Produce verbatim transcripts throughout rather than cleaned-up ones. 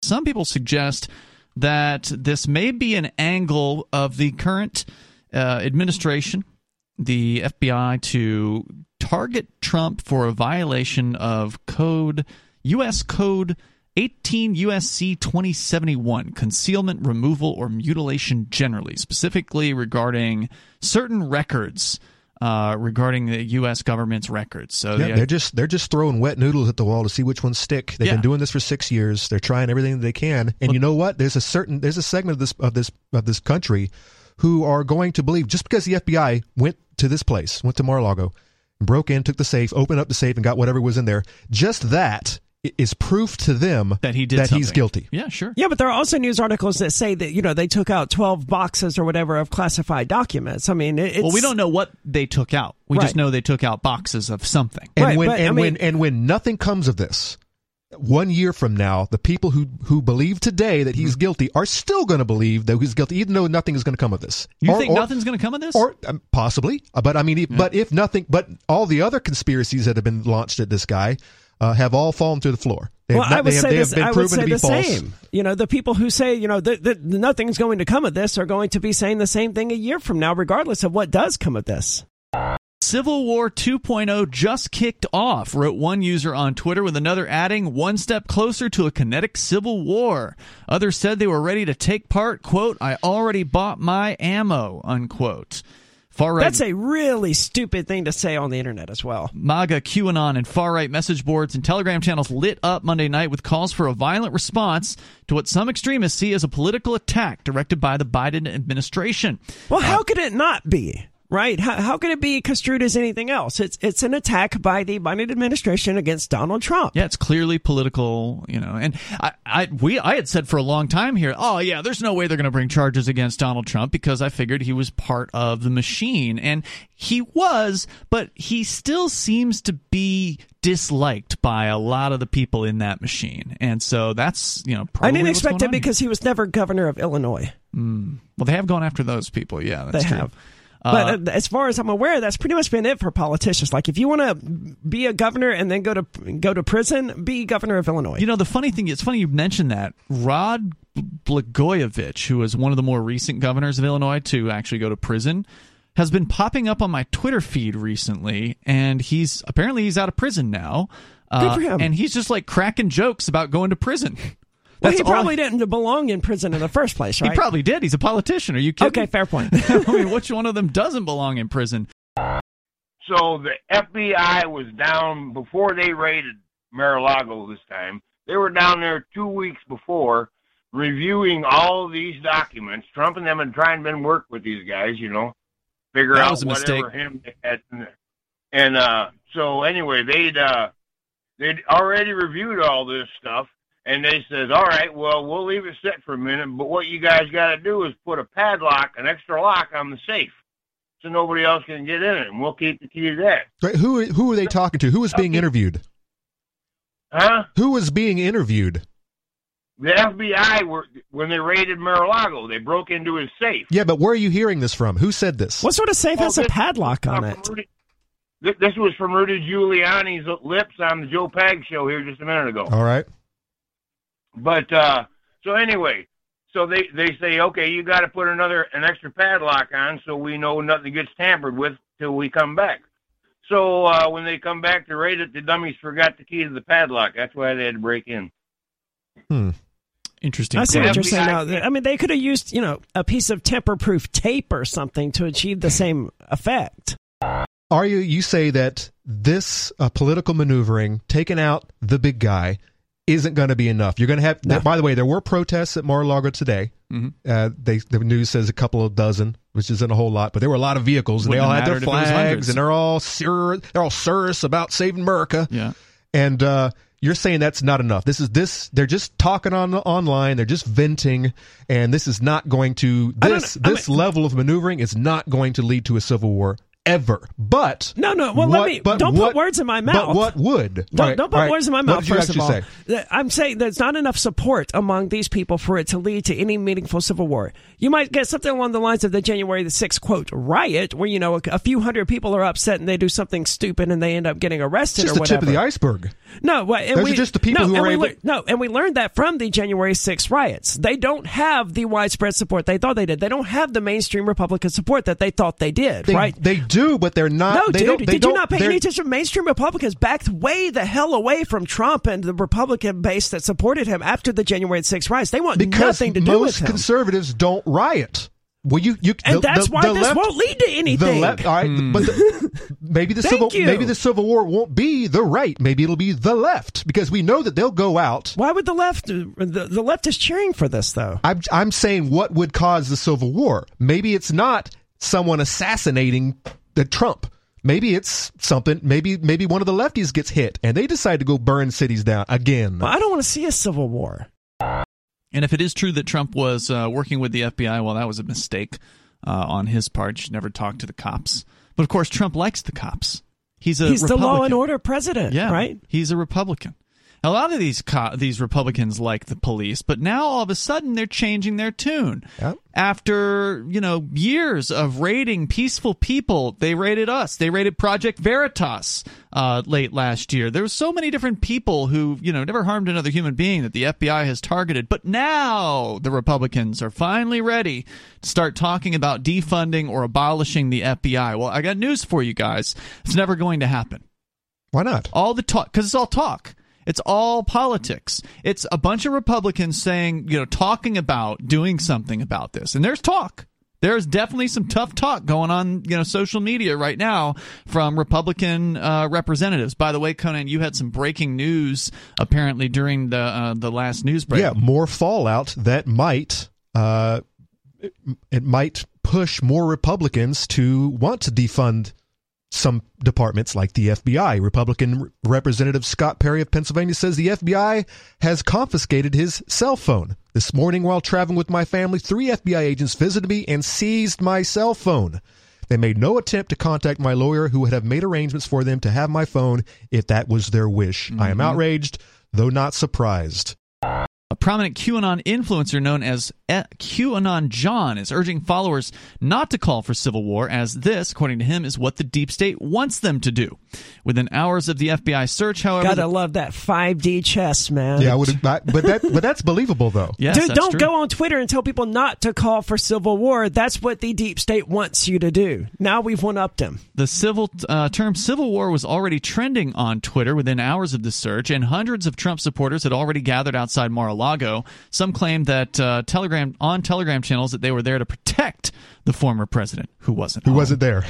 some people suggest that this may be an angle of the current uh, administration, the F B I, to target Trump for a violation of code U S Code eighteen U S C twenty seventy-one, concealment, removal, or mutilation generally, specifically regarding certain records, uh, regarding the U S government's records. So yeah, the, they're just they're just throwing wet noodles at the wall to see which ones stick. They've yeah. been doing this for six years. They're trying everything that they can. And well, you know what? There's a certain there's a segment of this of this of this country who are going to believe just because the F B I went to this place, went to Mar-a-Lago, broke in, took the safe, opened up the safe, and got whatever was in there. Just that is proof to them that he did that something. He's guilty. Yeah, sure. Yeah, but there are also news articles that say that, you know, they took out twelve boxes or whatever of classified documents. I mean, it's... Well, we don't know what they took out. We right. just know they took out boxes of something. And right, when but, and I mean, when and when nothing comes of this, one year from now, the people who who believe today that he's guilty are still going to believe that he's guilty, even though nothing is going to come of this. You or, think or, nothing's going to come of this? Or um, possibly, but I mean, if, yeah. but if nothing, but all the other conspiracies that have been launched at this guy uh, have all fallen to the floor. They well, have not, I would they have, say, they this, have been I would proven say to be the false. same. You know, the people who say, you know, that, that nothing's going to come of this are going to be saying the same thing a year from now, regardless of what does come of this. Civil War two point oh just kicked off, wrote one user on Twitter, with another adding, one step closer to a kinetic civil war. Others said they were ready to take part, quote, I already bought my ammo, unquote. Far-right, that's a really stupid thing to say on the internet as well. MAGA, QAnon, and far-right message boards and Telegram channels lit up Monday night with calls for a violent response to what some extremists see as a political attack directed by the Biden administration. Well, how uh, could it not be? Right? How, how can it be construed as anything else? It's it's an attack by the Biden administration against Donald Trump. Yeah, it's clearly political, you know. And I, I we I had said for a long time here, oh yeah, there's no way they're going to bring charges against Donald Trump because I figured he was part of the machine, and he was, but he still seems to be disliked by a lot of the people in that machine, and so that's you know. Probably I didn't what's expect going it because he was never governor of Illinois. Mm. Well, they have gone after those people. Yeah, that's they true. have. But uh, as far as I'm aware, that's pretty much been it for politicians. Like, if you want to be a governor and then go to go to prison, be governor of Illinois. You know, the funny thing, it's funny you mentioned that. Rod Blagojevich, who is one of the more recent governors of Illinois to actually go to prison, has been popping up on my Twitter feed recently, and he's apparently he's out of prison now. Uh, Good for him. And he's just like cracking jokes about going to prison. Well, That's he probably all... didn't belong in prison in the first place, right? He probably did. He's a politician. Are you kidding? Okay, fair point. I mean, which one of them doesn't belong in prison? So the F B I was down before they raided Mar-a-Lago this time. They were down there two weeks before reviewing all of these documents. Trump and them had tried and work with these guys, you know, figure that out was a whatever mistake. him they had. And uh, so anyway, they'd uh, they'd already reviewed all this stuff. And they says, all right, well, we'll leave it set for a minute, but what you guys got to do is put a padlock, an extra lock on the safe, so nobody else can get in it, and we'll keep the key to that. Right, who who are they talking to? Who was being interviewed? Huh? Who was being interviewed? The F B I, were when they raided Mar-a-Lago, they broke into his safe. Yeah, but where are you hearing this from? Who said this? What sort of safe Oh, has a this- padlock on uh, it? Rudy, th- this was from Rudy Giuliani's lips on the Joe Pag show here just a minute ago. All right. But uh, so anyway, so they, they say, okay, you got to put another an extra padlock on so we know nothing gets tampered with till we come back. So uh, when they come back to raid it, the dummies forgot the key to the padlock. That's why they had to break in. Hmm. Interesting. I see Yeah, what you're we- saying I- now. I mean, they could have used, you know, a piece of tamper-proof tape or something to achieve the same effect. Are you you say that this uh, political maneuvering, taking out the big guy, isn't going to be enough? You're going to have. No. By the way, there were protests at Mar-a-Lago today. Mm-hmm. Uh, they the news says a couple of dozen, which isn't a whole lot, but there were a lot of vehicles, and Wouldn't they all have had their mattered if it was flags, hundreds. and they're all sur- they're all serious about saving America. Yeah. And uh, you're saying that's not enough. This is this. They're just talking on online. They're just venting, and this is not going to I don't this know. I this mean- level of maneuvering is not going to lead to a civil war ever. But no, no. Well, what, let me. but Don't what, put words in my mouth. But what would? Don't, right, don't put right. words in my mouth. What did you first of all, say? I'm saying there's not enough support among these people for it to lead to any meaningful civil war. You might get something along the lines of the January the sixth quote riot, where you know a, a few hundred people are upset and they do something stupid and they end up getting arrested. It's just or the whatever. tip of the iceberg. No, well, and those we, are just the people no, who and are we able. lear- no, and we learned that from the January sixth riots. They don't have the widespread support they thought they did. They don't have the mainstream Republican support that they thought they did. They, right? They do, but they're not. No, they dude. Don't, they did don't, you not pay they're- any attention? Mainstream Republicans backed way the hell away from Trump and the Republican base that supported him after the January sixth riots. They want because nothing to do with most him. conservatives don't riot. Well, you, you, And the, that's the, why the this left, won't lead to anything. The left, all right, Hmm. but the, maybe the Thank civil you. maybe the Civil War won't be the right. Maybe it'll be the left because we know that they'll go out. Why would the left? The, the left is cheering for this, though. I'm I'm saying what would cause the Civil War? Maybe it's not someone assassinating the Trump. Maybe it's something. Maybe maybe one of the lefties gets hit and they decide to go burn cities down again. Well, I don't want to see a civil war. And if it is true that Trump was uh, working with the F B I, well, that was a mistake uh, on his part. He should never talk to the cops. But of course, Trump likes the cops. He's a He's the Republican. law and order president, yeah, right? He's a Republican. A lot of these co- these Republicans like the police, but now all of a sudden they're changing their tune. Yep. After, you know, years of raiding peaceful people, they raided us. They raided Project Veritas uh, late last year. There were so many different people who, you know, never harmed another human being that the F B I has targeted. But now the Republicans are finally ready to start talking about defunding or abolishing the F B I. Well, I got news for you guys. It's never going to happen. Why not? All the talk, because it's all talk. It's all politics. It's a bunch of Republicans saying, you know, talking about doing something about this. And there's talk. There's definitely some tough talk going on, you know, social media right now from Republican uh, representatives. By the way, Conan, you had some breaking news apparently during the uh, the last news break. Yeah, more fallout that might uh, it, it might push more Republicans to want to defund some departments like the F B I. Republican Representative Scott Perry of Pennsylvania says the F B I has confiscated his cell phone. This morning while traveling with my family, three F B I agents visited me and seized my cell phone. They made no attempt to contact my lawyer, who would have made arrangements for them to have my phone if that was their wish. Mm-hmm. I am outraged, though not surprised. A prominent QAnon influencer known as QAnon John is urging followers not to call for civil war, as this, according to him, is what the deep state wants them to do. Within hours of the F B I search, however... Gotta the- love that five D chess, man. Yeah, I would, but that but that's believable, though. Yes, Dude, that's don't true. go on Twitter and tell people not to call for civil war. That's what the deep state wants you to do. Now we've one-upped him. The civil uh, term civil war was already trending on Twitter within hours of the search, and hundreds of Trump supporters had already gathered outside Mar-a-Lago. Some claimed that uh, Telegram on Telegram channels that they were there to protect the former president, who wasn't Who home. wasn't there?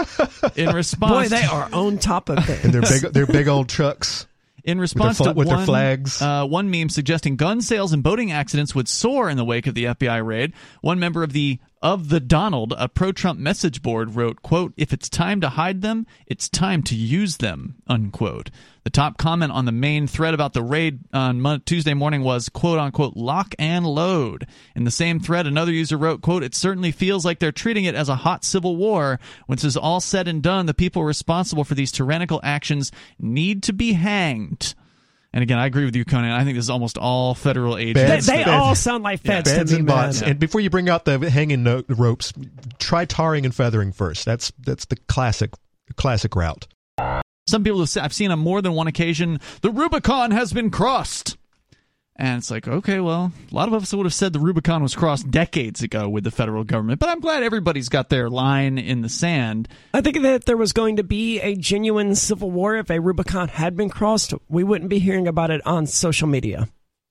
In response, Boy, they are on top of things. And their big, their big old trucks. In response with their, to with one, their flags. Uh, one meme suggesting gun sales and boating accidents would soar in the wake of the F B I raid, one member of the of the Donald, a pro-Trump message board, wrote, quote, "If it's time to hide them, it's time to use them," unquote. The top comment on the main thread about the raid on Mon- Tuesday morning was, quote unquote, "lock and load." In the same thread, another user wrote, quote, "It certainly feels like they're treating it as a hot civil war. When this is all said and done, the people responsible for these tyrannical actions need to be hanged." And again, I agree with you, Conan. I think this is almost all federal They, agents. they Beds- all sound like feds Beds to me, and man. bots. And before you bring out the hanging no- ropes, try tarring and feathering first. That's that's the classic classic route. Some people have said, I've seen on more than one occasion, the Rubicon has been crossed. And it's like, okay, well, a lot of us would have said the Rubicon was crossed decades ago with the federal government, but I'm glad everybody's got their line in the sand. I think that if there was going to be a genuine civil war, if a Rubicon had been crossed, we wouldn't be hearing about it on social media.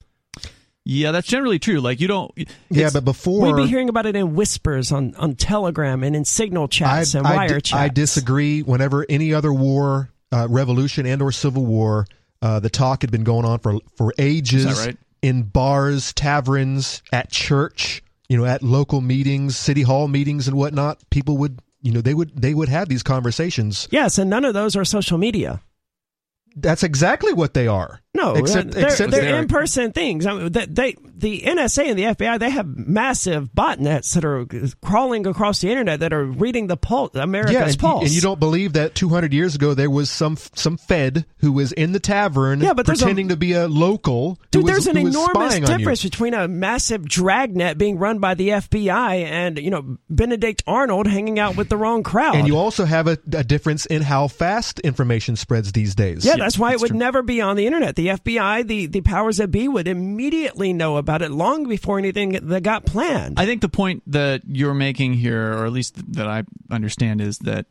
Yeah, that's generally true. Like, you don't... Yeah, but before... We'd be hearing about it in whispers on, on Telegram and in signal chats I, and I wire di- chats. I disagree. Whenever any other war, uh, revolution and or civil war, uh, the talk had been going on for for ages. Is that right? In bars, taverns, at church, you know, at local meetings, city hall meetings and whatnot. People would, you know, they would they would have these conversations. Yes, and none of those are social media. That's exactly what they are. No, No, Except- they're, except they're they're- in-person things. I mean, they, they, the N S A and the F B I, they have massive botnets that are crawling across the internet that are reading the pulse, America's Yeah, and, pulse. and you don't believe that two hundred years ago there was some some Fed who was in the tavern Yeah, but there's a- pretending to be a local who Dude, was, there's an who was enormous spying on you. difference between a massive dragnet being run by the F B I and, you know, Benedict Arnold hanging out with the wrong crowd. And you also have a, a difference in how fast information spreads these days. Yeah, that's why that's it would true. never be on the internet. The F B I, the, the powers that be, would immediately know about it long before anything that got planned. I think the point that you're making here, or at least that I understand, is that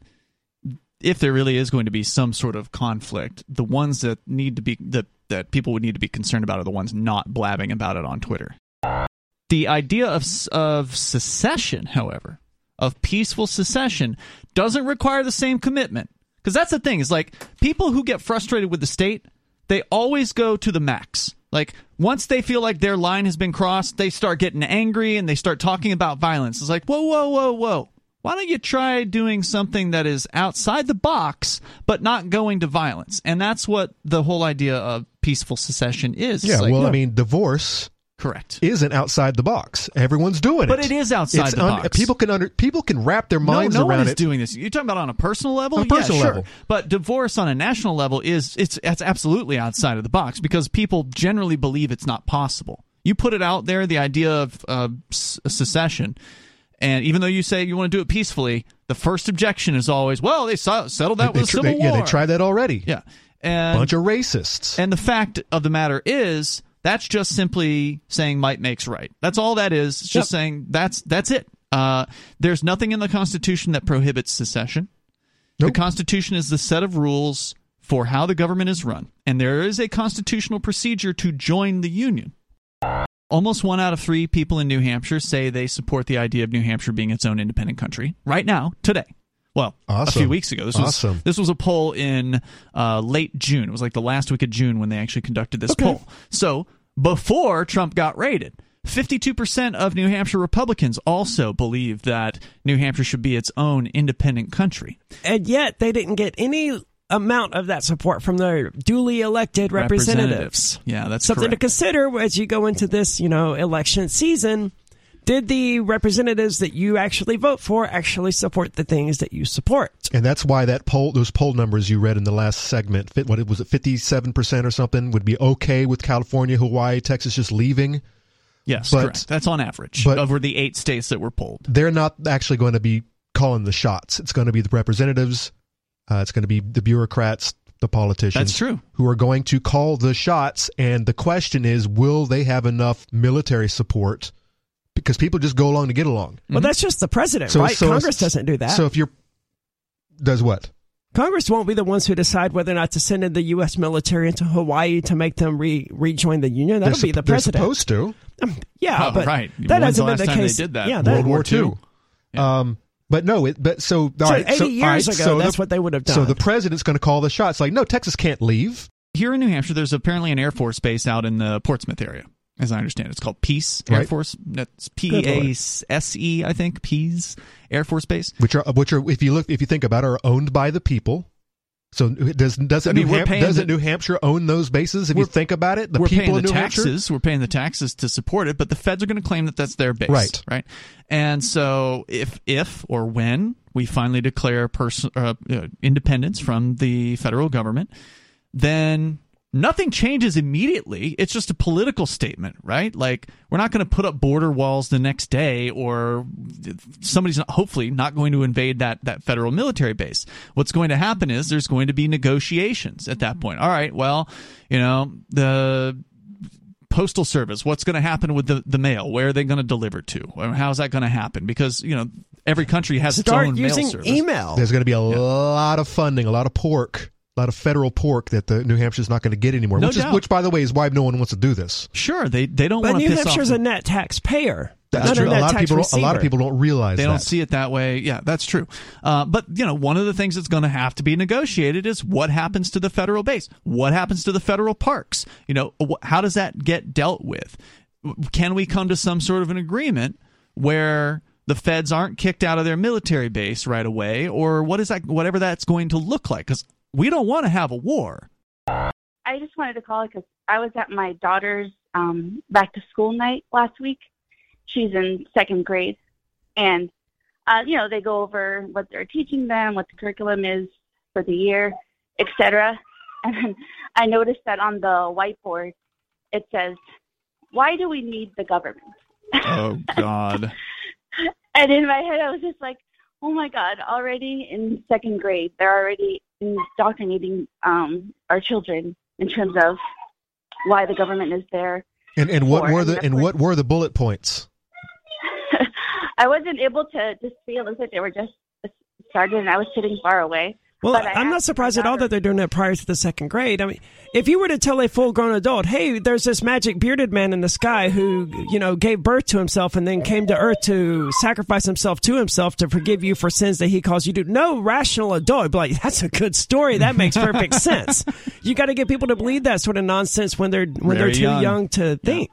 if there really is going to be some sort of conflict, the ones that need to be that that people would need to be concerned about are the ones not blabbing about it on Twitter. The idea of of secession, however, of peaceful secession, doesn't require the same commitment. Because that's the thing, is like people who get frustrated with the state, they always go to the max. Like, once they feel like their line has been crossed, they start getting angry and they start talking about violence. It's like, whoa, whoa, whoa, whoa. Why don't you try doing something that is outside the box, but not going to violence? And that's what the whole idea of peaceful secession is. Yeah, It's like, well, no, I mean, divorce correct. isn't outside the box. Everyone's doing But it. it is outside It's the un- box. People can under, people can wrap their minds no, no around one is it. doing this. You're talking about on a personal level? On a personal yeah, sure. level. But divorce on a national level is it's it's absolutely outside of the box because people generally believe it's not possible. You put it out there, the idea of uh, s- secession, and even though you say you want to do it peacefully, the first objection is always, well, they so- settled that They- with they, a civil they, war. Yeah, they tried that already. Yeah. And, Bunch of racists. and the fact of the matter is, that's just simply saying might makes right. That's all that is. It's just Yep. saying that's that's it. Uh, there's nothing in the Constitution that prohibits secession. The Nope. Constitution is the set of rules for how the government is run, and there is a constitutional procedure to join the Union. Almost one out of three people in New Hampshire say they support the idea of New Hampshire being its own independent country right now, today. Well, Awesome. a few weeks ago. This was Awesome. this was a poll in uh, late June. It was like the last week of June when they actually conducted this Okay. poll. So before Trump got raided, fifty-two percent of New Hampshire Republicans also believe that New Hampshire should be its own independent country. And yet they didn't get any amount of that support from their duly elected representatives. Yeah, that's Something correct. to consider as you go into this, you know, election season. Did the representatives that you actually vote for actually support the things that you support? And that's why that poll, those poll numbers you read in the last segment, fit, what it was, it fifty-seven percent or something, would be okay with California, Hawaii, Texas just leaving. Yes, but- correct. That's on average but- over the eight states that were polled. They're not actually going to be calling the shots. It's going to be the representatives. Uh, it's going to be the bureaucrats, the politicians. That's true. Who are going to call the shots. And the question is, will they have enough military support? Because people just go along to get along. Well, that's just the president, So- right? so- Congress doesn't do that. So if you're, does what? Congress won't be the ones who decide whether or not to send in the U S military into Hawaii to make them re- rejoin the Union. That'll They're be the sup- they're president. supposed to. Yeah, Oh, but right. that When's the hasn't been last the time they case. did that? Yeah, World that, World War War Two. Two. Um, but no, it, but so, all so right, eighty so, years all right, ago, so that's the, what they would have done. So the president's going to call the shots. Like, no, Texas can't leave. Here in New Hampshire, there's apparently an Air Force base out in the Portsmouth area, as I understand it. It's called Peace Air Right. Force. That's P Good A Lord. S E, I think. Pease Air Force Base. Which are, which are, if you look, if you think about it, are owned by the people. So does doesn't I mean, New, we're Ham- paying doesn't the- New Hampshire own those bases? If you We're- think about it, the We're people paying in the New Hampshire. taxes. We're paying the taxes to support it, but the feds are going to claim that that's their base. Right. Right. And so if, if or when we finally declare pers- uh, uh, independence from the federal government, then nothing changes immediately. It's just a political statement, right? Like, we're not going to put up border walls the next day, or somebody's not, hopefully not going to invade that, that federal military base. What's going to happen is there's going to be negotiations at that point. All right, well, you know, the Postal Service, what's going to happen with the, the mail? Where are they going to deliver to? How's that going to happen? Because, you know, every country has its Start own using mail service. email. There's going to be a lot of funding, a lot of pork, a lot of federal pork that the New Hampshire's not going to get anymore. No which is, doubt. which, by the way, is why no one wants to do this. Sure, they they don't But want to New piss Hampshire's off. a net taxpayer. That's not true. A, A net lot of tax people. Don't, a lot of receiver. people don't realize They that. don't see it that way. Yeah, that's true. Uh, but, you know, one of the things that's going to have to be negotiated is what happens to the federal base? What happens to the federal parks? You know, wh- how does that get dealt with? Can we come to some sort of an agreement where the feds aren't kicked out of their military base right away, or what is that, whatever that's going to look like? Because we don't want to have a war. I just wanted to call because I was at my daughter's um, back to school night last week. She's in second grade, and uh, you know, they go over what they're teaching them, what the curriculum is for the year, et cetera. And then I noticed that on the whiteboard it says, "Why do we need the government?" Oh God! And in my head, I was just like, "Oh my God!" Already in second grade, they're already indoctrinating um, our children in terms of why the government is there. And and what for. were the and, and what were the bullet points? I wasn't able to just see. It looks like they were just started, and I was sitting far away. Well, But I I'm not asked surprised my at all daughter- that they're doing it prior to the second grade. I mean, if you were to tell a full-grown adult, hey, there's this magic bearded man in the sky who, you know, gave birth to himself and then came to Earth to sacrifice himself to himself to forgive you for sins that he caused you to do. No rational adult would be like, that's a good story. That makes perfect sense. You got to get people to believe that sort of nonsense when they're when Very they're too young. young to think.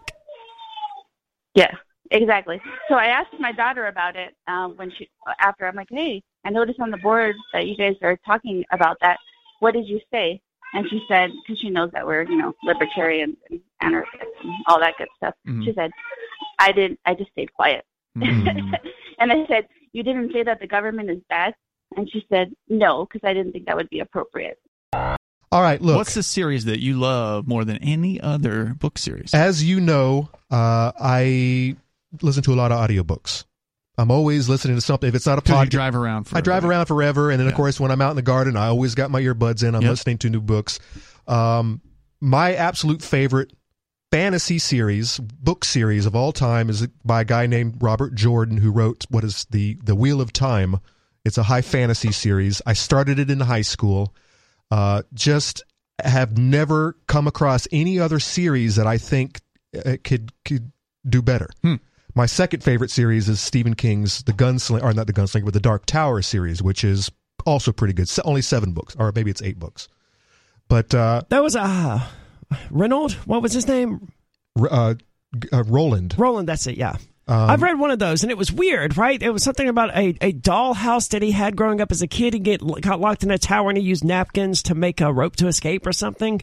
Yeah, exactly. So I asked my daughter about it um, when she after. I'm like, "Hey, I noticed on the board that you guys are talking about that. What did you say?" And she said, because she knows that we're, you know, libertarians and anarchists and all that good stuff. Mhm. She said, "I didn't. I just stayed quiet." Mm. And I said, "You didn't say that the government is bad?" And she said, "No, because I didn't think that would be appropriate." All right, look. What's the series that you love more than any other book series? As you know, uh, I listen to a lot of audiobooks. I'm always listening to something. If it's not a Because you podcast, drive around for I drive around forever, and then of Yeah. course when I'm out in the garden, I always got my earbuds in. I'm Yep. listening to new books. Um, my absolute favorite fantasy series, book series of all time, is by a guy named Robert Jordan, who wrote what is the the Wheel of Time. It's a high fantasy series. I started it in high school. Uh, just have never come across any other series that I think uh, could could do better. Hmm. My second favorite series is Stephen King's The Gunslinger, or not The Gunslinger, but The Dark Tower series, which is also pretty good. Se- Only seven books, or maybe it's eight books. But uh, That was uh, Reynolds. What was his name? R- uh, G- uh, Roland. Roland. That's it. Yeah. Um, I've read one of those, and it was weird, right? It was something about a, a doll house that he had growing up as a kid. He get got locked in a tower, and he used napkins to make a rope to escape or something.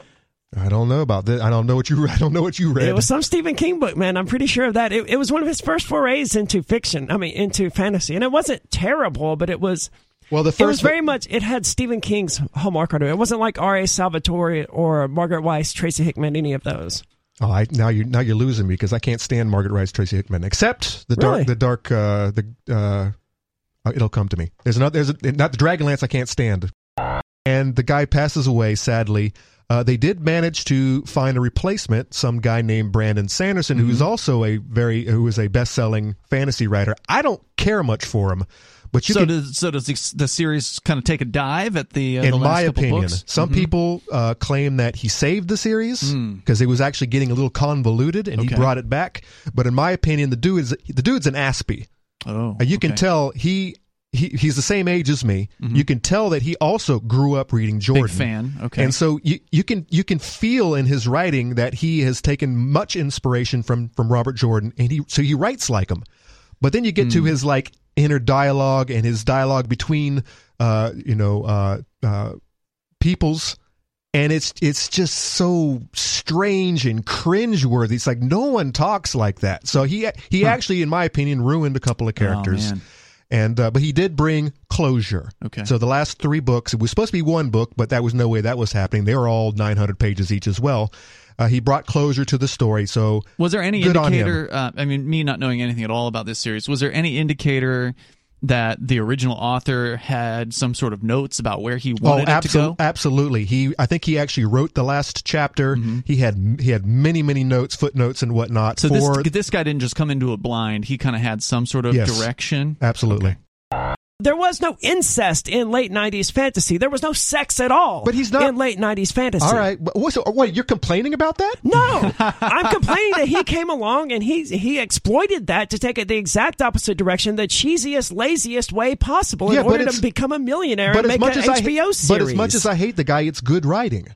I don't know about that. I don't know what you. I don't know what you read. It was some Stephen King book, man. I'm pretty sure of that. It, it was one of his first forays into fiction. I mean, into fantasy, and it wasn't terrible, but it was. well, the It was first very much. It had Stephen King's hallmark on it. It wasn't like R A. Salvatore or Margaret Weiss, Tracy Hickman, any of those. Oh, I, now you now you're losing me because I can't stand Margaret Rice, Tracy Hickman, except the dark, Really? the dark, uh, the. Uh, uh, it'll come to me. There's another. There's a, not the Dragonlance. I can't stand. And the guy passes away sadly. Uh, they did manage to find a replacement, some guy named Brandon Sanderson, who is also a very who is a best-selling fantasy writer. I don't care much for him, but you so can, does so does the, the series kind of take a dive at the, uh, in the last my couple opinion, books? some Mhm. people uh, claim that he saved the series Mm. because it was actually getting a little convoluted, and Okay. he brought it back. But in my opinion, the dude is the dude's an Aspie. Oh, And you can okay. tell he, he he's the same age as me. Mhm. You can tell that he also grew up reading Jordan. Big fan. Okay. And so you, you can you can feel in his writing that he has taken much inspiration from from Robert Jordan, and he so he writes like him. But then you get to his like inner dialogue and his dialogue between uh you know uh uh peoples, and it's it's just so strange and cringeworthy. It's like no one talks like that. So he he Huh. actually, in my opinion, ruined a couple of characters. Oh, man. And uh, but he did bring closure. Okay. So the last three books, it was supposed to be one book, but that was no way that was happening. They were all nine hundred pages each as well. Uh, he brought closure to the story. So Was there any Good on him. indicator? Uh, I mean, me not knowing anything at all about this series, was there any indicator that the original author had some sort of notes about where he wanted oh, it to go? absolutely. He, I think he actually wrote the last chapter. Mm-hmm. He had he had many many notes, footnotes, and whatnot. So for this this guy didn't just come into it blind. He kind of had some sort of Yes. direction. absolutely. There was no incest in late nineties fantasy. There was no sex at all. But he's not- in late nineties fantasy. All right. What, so, what? You're complaining about that? No, I'm complaining that he came along and he he exploited that to take it the exact opposite direction, the cheesiest, laziest way possible in Yeah, but order it's- to become a millionaire But and as make much an as I H B O hate- series. but as much as I hate the guy, it's good writing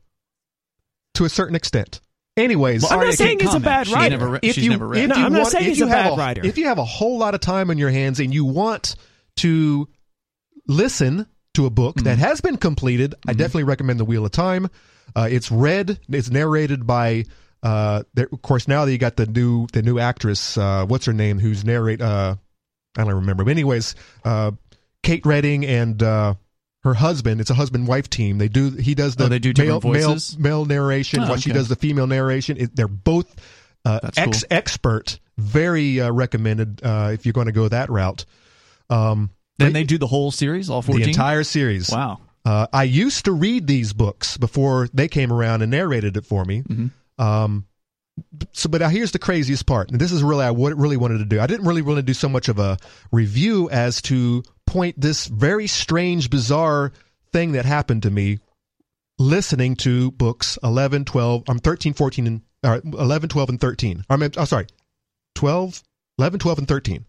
to a certain extent. Anyways, Well, I'm not Arya saying can't he's a comment. bad She's writer. never re- if she's you, never read. if No, you I'm not want, saying if he's you a have bad writer. If you have a whole lot of time on your hands and you want to listen to a book Mm-hmm. that has been completed, I definitely recommend The Wheel of Time. Uh, it's read. It's narrated by. Uh, there, of course, now that you got the new the new actress. Uh, what's her name? Who's narrate? Uh, I don't remember. But anyways, uh, Kate Redding and uh, her husband. It's a husband-wife team. They do. He does the oh, they do male, different voices? male male narration. Oh, while okay. she does the female narration. It, they're both uh, That's ex cool. expert. Very uh, recommended uh, if you're going to go that route. Um, Then they do the whole series, all fourteen? The entire series. Wow. Uh, I used to read these books before they came around and narrated it for me. Mm-hmm. Um, so, but now here's the craziest part, and this is really I what really wanted to do. I didn't really want to do so much of a review as to point this very strange, bizarre thing that happened to me listening to books eleven, twelve, I'm thirteen, fourteen, and uh, eleven, twelve, and thirteen. I'm oh, sorry, twelve, eleven, twelve, and thirteen.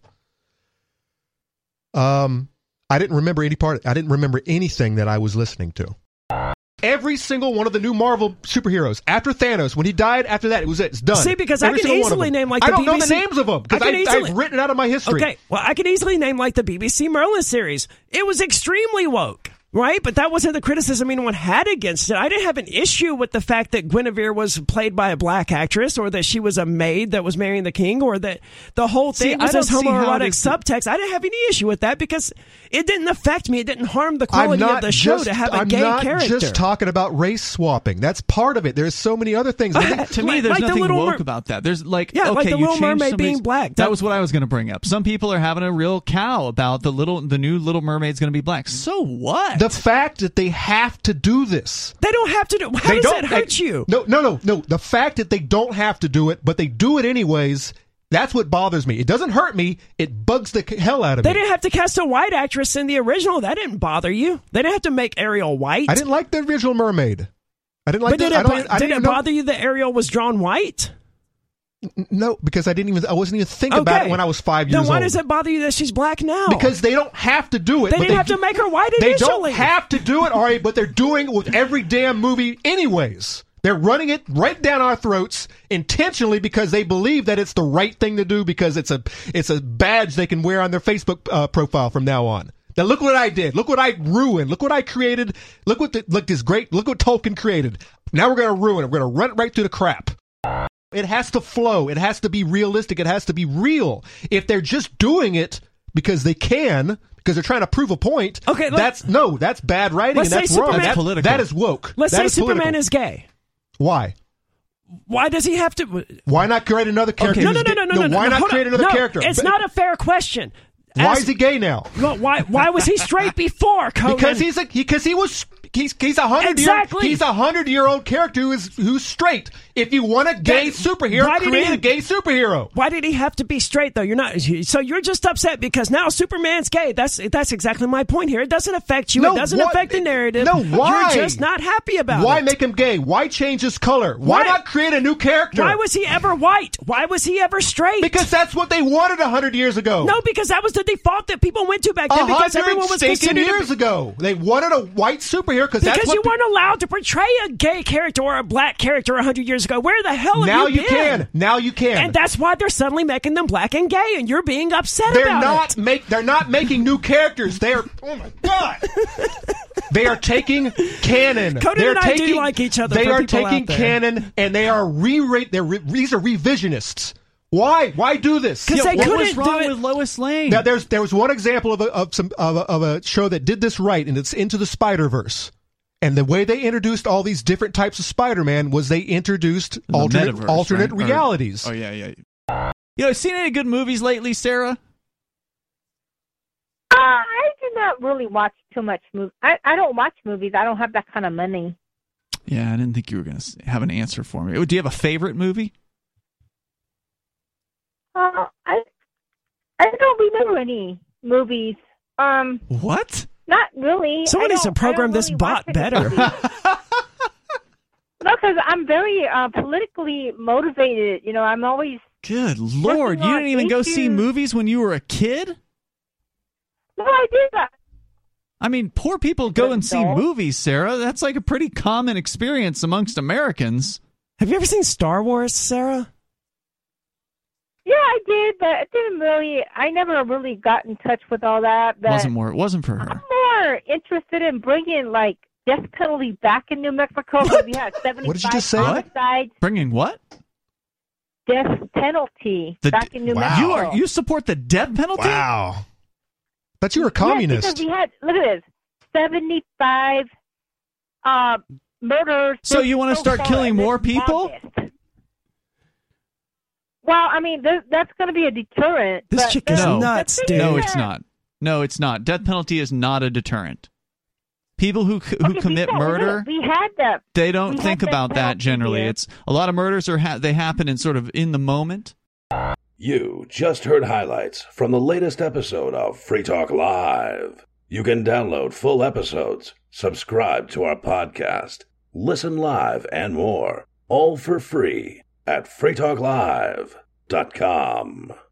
Um, I didn't remember any part. I didn't remember anything that I was listening to. Every single one of the new Marvel superheroes after Thanos, when he died, after that, it was it. It's done. See, because Every I can single one of easily them. name like I the don't know B B the C names of them because I can easily- I've written it out of my history. Okay, well, I can easily name like the B B C Merlin series. It was extremely woke, right? But that wasn't the criticism anyone had against it. I didn't have an issue with the fact that Guinevere was played by a black actress, or that she was a maid that was marrying the king, or that the whole See, thing was I this don't see how homoerotic it is- subtext. I didn't have any issue with that because it didn't affect me. It didn't harm the I'm quality not of the show just, to have a I'm gay not character. just talking about race swapping. That's part of it. There's so many other things. I think- To me, Like- there's like the nothing Little woke Mer- about that. There's like, Yeah, okay, like the you Little changed Mermaid somebody's- being black. That, That- was what I was going to bring up. Some people are having a real cow about the little, the new Little Mermaid's going to be black. So what? the fact that they have to do this. They don't have to do. How They does don't that hurt they- you? No, no, no, no. The fact that they don't have to do it, but they do it anyways. That's what bothers me. It doesn't hurt me. It bugs the hell out of They me. didn't have to cast a white actress in the original. That didn't bother you. They didn't have to make Ariel white. I didn't like the original Mermaid. I didn't like. But did the, I it, don't, bo- I did didn't it know- bother you that Ariel was drawn white? No, because I didn't even. I wasn't even thinking about it when I was five years then old. why does it bother you that she's black now? Because they don't have to do it. they but didn't have to make her white They initially. don't have to do it, Ari, but they're doing it with every damn movie anyways. They're running it right down our throats intentionally because they believe that it's the right thing to do because it's a it's a badge they can wear on their Facebook uh, profile from now on. Now look what I did. Look what I ruined. Look what I created. Look what the, look this great. Look what Tolkien created. Now we're gonna ruin it. We're gonna run it right through the crap. It has to flow. It has to be realistic. It has to be real. If they're just doing it because they can, because they're trying to prove a point, Okay, let- that's no, that's bad writing Let's and that's say wrong. Superman- That- That's political. That is woke. Let's That say is Superman political. is gay. Why? Why does he have to? Why not create another character? No, who's no, no, gay? no, no, no. Why no, not hold create on. another No, character? It's But- not a fair question. Why Ask- is he gay now? Well, why? Why was he straight before? Conan? Because he's a because he, he was he's he's a hundred Exactly. year he's a hundred year old character who is who's straight. If you want a gay That- superhero, why did create he- a gay superhero. Why did he have to be straight though? You're not. So you're just upset because now Superman's gay. That's that's exactly my point here. It doesn't affect you. No, it doesn't what- affect the narrative. no, why? You're just not happy about Why it. make him gay? Why change his color? Why, Why- not create a new character? Why was he ever white? Why was he ever straight? Because that's what they wanted a hundred years ago. no, because that was the default that people went to back a then. Because everyone hundred was stinking considered to years be- ago, they wanted a white superhero because that's Because what you weren't allowed to portray a gay character or a black character a hundred years ago. Where the hell have now you you been? can. Now you can. And that's why they're suddenly making them black and gay, and you're being upset They're about not it. make. They're not making new characters. They're. Oh my god. They are taking canon. Conan They're and I do taking, like each other They for are people taking out there. canon and they are re-rate. They're re- these are revisionists. Why? Why do this? 'Cause they what couldn't was wrong do it- with Lois Lane? Now, there's there was one example of a of some of a, of a show that did this right, and it's Into the Spider-Verse. And the way they introduced all these different types of Spider-Man was they introduced The alternate metaverse, alternate right? Or- realities. oh yeah, yeah. You know, seen any good movies lately, Sarah? Uh, I do not really watch too much movies. I, I don't watch movies. I don't have that kind of money. Yeah, I didn't think you were going to have an answer for me. Do you have a favorite movie? Uh, I I don't remember any movies. Um, What? not really. Someone I needs to don't- I program don't this really bot watch any better. movies. No, because I'm very uh, politically motivated. You know, I'm always. Good Lord, you on didn't even go see issues. movies when you were a kid? No, I did that. I mean, poor people go and see No. movies, Sarah. That's like a pretty common experience amongst Americans. Have you ever seen Star Wars, Sarah? Yeah, I did, but it didn't really. I never really got in touch with all that. But Wasn't more. It wasn't for her. I'm more interested in bringing like death penalty back in New Mexico. What? We had seventy-five What did you just say? homicides. Bringing what? Death penalty The back d- in New Wow. Mexico. You are you support the death penalty? Wow. Thought you were a Yes, communist. because we had, look at this, seventy-five uh, murders. So you wanna so start far killing this more people? August. Well, I mean, th- that's going to be a deterrent. This but chick is No. nuts, the dude. thing No, is- it's not. No, it's not. Death penalty is not a deterrent. People who who Okay, commit before, murder, We had that. they don't we had think that about that penalty generally. here. It's a lot of murders are ha- they happen in sort of in the moment. You just heard highlights from the latest episode of Free Talk Live. You can download full episodes, subscribe to our podcast, listen live, and more, all for free at free talk live dot com.